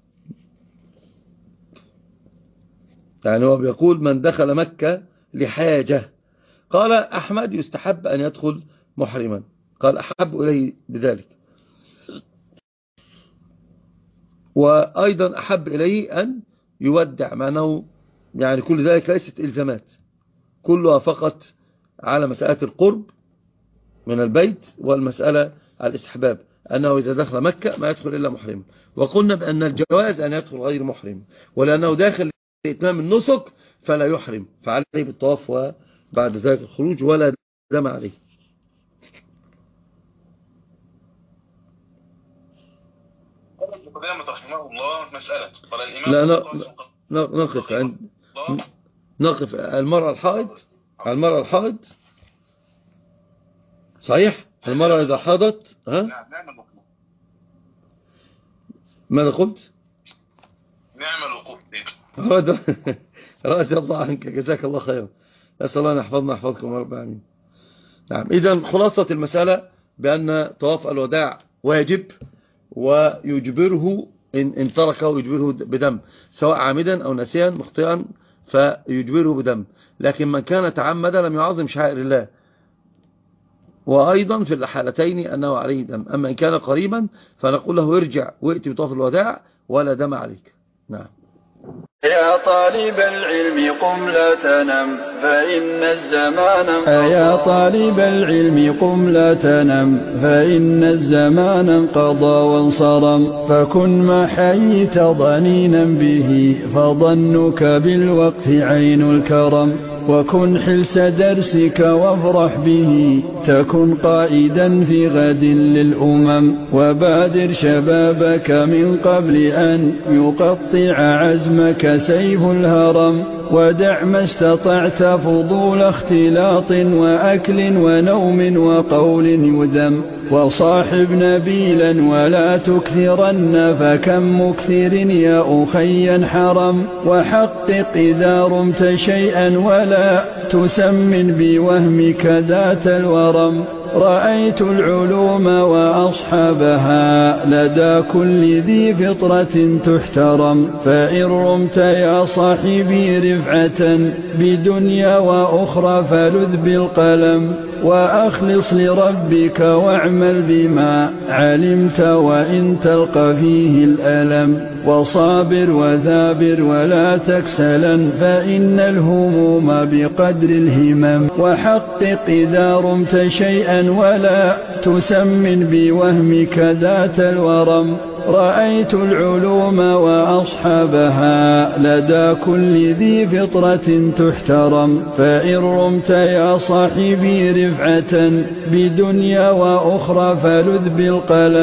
[SPEAKER 2] يعني هو بيقول من دخل مكة لحاجة، قال أحمد يستحب أن يدخل محرما، قال أحب إليه بذلك، وأيضا أحب إليه أن يودع، معناه يعني كل ذلك ليست إلزامات، كلها فقط على مسألة القرب من البيت والمسألة على الاستحباب، أنه إذا دخل مكة ما يدخل إلا محرم. وقلنا بأن الجواز أن يدخل غير محرم، ولأنه داخل لإتمام النسك فلا يحرم، فعليه بالطواف وبعد ذلك الخروج ولا دم عليه.
[SPEAKER 3] قدامة رحمه الله مسألة قال الإمام
[SPEAKER 2] لا نقف عند نقف المرأة الحائض، المرأة الحائض صحيح، المرأة إذا حاضت ها ماذا قلت؟
[SPEAKER 3] نعم الوقوف
[SPEAKER 2] رضي الله عنك، جزاك الله خيرا، أسأل الله أن يحفظنا يحفظكم يا رب العالمين. نعم، إذن خلاصة المسألة بأن طواف الوداع واجب، ويجبره إن, إن تركه يجبره بدم، سواء عامدا أو نسيا مخطئا فيجبره بدم، لكن من كان تعمدا لم يعظم شعائر الله، وأيضا في الحالتين أنه عليه دم. أما إن كان قريبا فنقول له ارجع وائتي بطواف الوداع ولا دم عليك. نعم.
[SPEAKER 4] يا طالب العلم قم لا تنم فإن الزمان انقضى. يا طالب العلم قم لا تنم فإن الزمان انقضى وانصرم، فكن ما حييت ضنينا به فظنك بالوقت عين الكرم، وكن حلس درسك وافرح به تكن قائدا في غد للأمم، وبادر شبابك من قبل أن يقطع عزمك سيف الهرم، ودع ما استطعت فضول اختلاط وأكل ونوم وقول يذم، وصاحب نبيلا ولا تكثرن فكم مكثر يا أخي حرم، وحقق إذا رمت شيئا ولا تسمن بوهمك ذات الورم، رأيت العلوم وأصحابها لدى كل ذي فطرة تحترم، فإن رمت يا صاحبي رفعة بدنيا وأخرى فلذ بالقلم، وأخلص لربك واعمل بما علمت وإن تلقى فيه الألم، وصابر وثابر ولا تكسلا فإن الهموم بقدر الهمم، وحقق إذا رمت شيئا ولا تسمن بوهمك ذات الورم، رأيت العلوم وأصحابها لدى كل ذي فطرة تحترم، فإن رمت يا صاحبي رفعة بدنيا وأخرى فلذ بالقلم،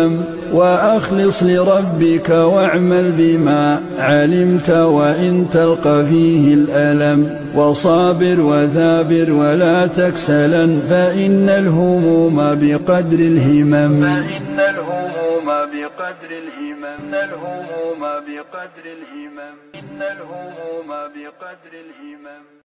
[SPEAKER 4] وأخلص لربك واعمل بما علمت وإن تلقى فيه الألم وصابر وثابر ولا تكسلا فإن الهموم بقدر الهمم فإن الهموم بقدر الهمم إن الهموم بقدر الهمم إن الهموم بقدر الهمم